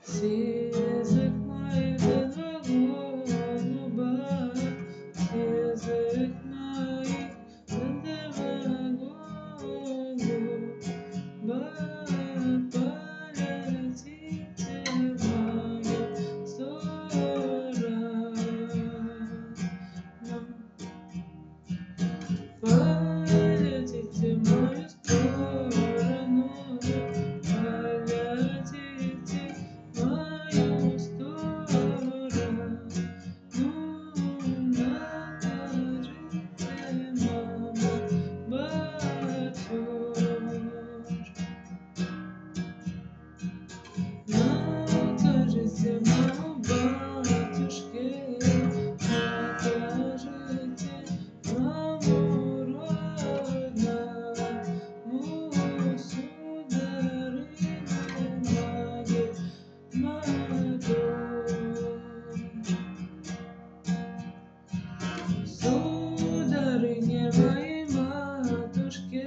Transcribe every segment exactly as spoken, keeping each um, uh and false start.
Язык мой два голуба, язык мой два голуба, полетите в мою сторону, полетите в мою сторону, полетите в мою сторону, накажите, мама, батюшке, накажите, мама, батюшке, накажите, маму родному, сударыне моей, сударыне моей матушке,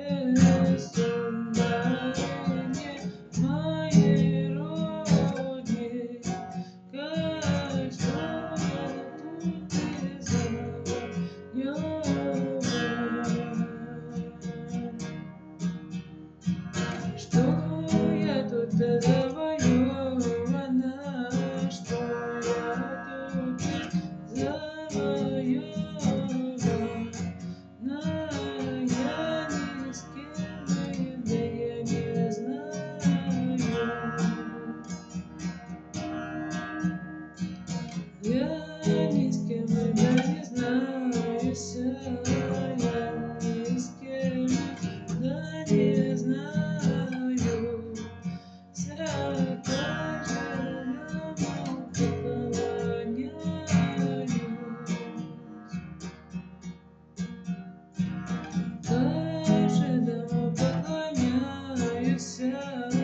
сударыне моей родней, что тут я тут завоевана, что я тут завоевана, я ни с кем, да я не знаю, я ни с кем, да не знаюсь, я ни с кем, да не знаю, каждому поклоняюсь, каждому поклоняюсь.